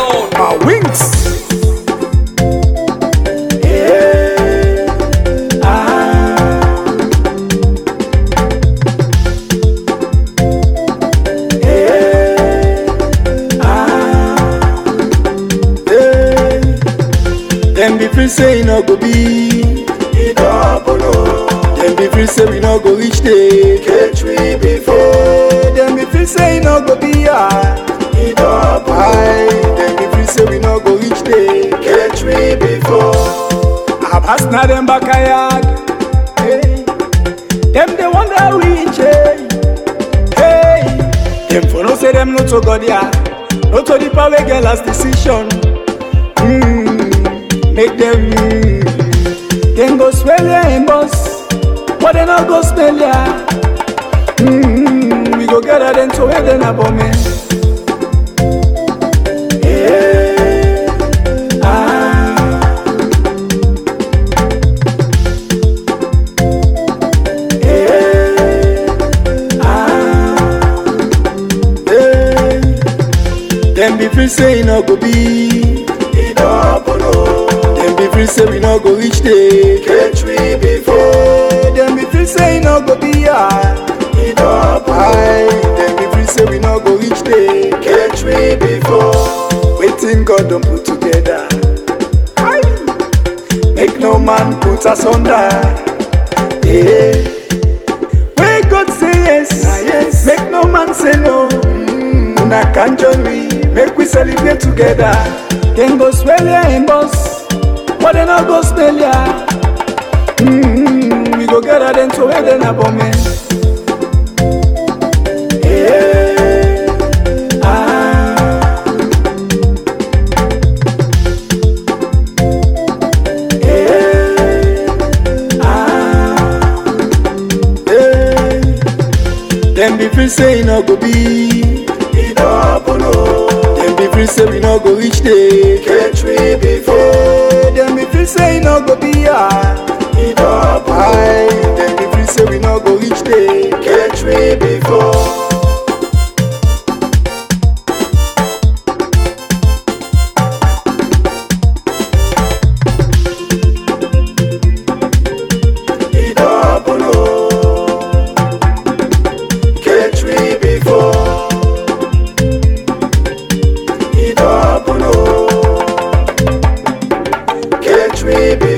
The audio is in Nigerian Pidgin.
sound. My wings. Them be free say no go be. It happen oh. Them be free say we no go reach there. Catch me before. Them be free say no go be high. It happen Aye, them be free say we no go reach there. Catch me before. I pass now them back a yard. Hey, them they wonder we change. Hey, them for no say them no to God yeah. No to the power girl as decision. Make them Then go swell ya and boss. But they not go smell ya. We go gather them to where they na bomb. Them be free say no go be. It happen oh. Them be free say we no go reach there. Catch me before. Them be free say no go be high. It happen Aye, them be free say we no go reach there. Catch me before. Waiting God don't put together. Aye, make no man put us under. Yeah, where God say yes, yes. make no man say no. Una can join we, make we celebrate together. Then go swell ya and boss, but they not go smell ya. We go gather them to where they na bomb. Them be free say no go be. It happen oh. Them be free say we no go reach there. Catch me before. Them be free say no go be high. It happen Aye, them be free say we no go reach there. Catch me before. It happen oh. Catch me before. It happen oh. Catch me before.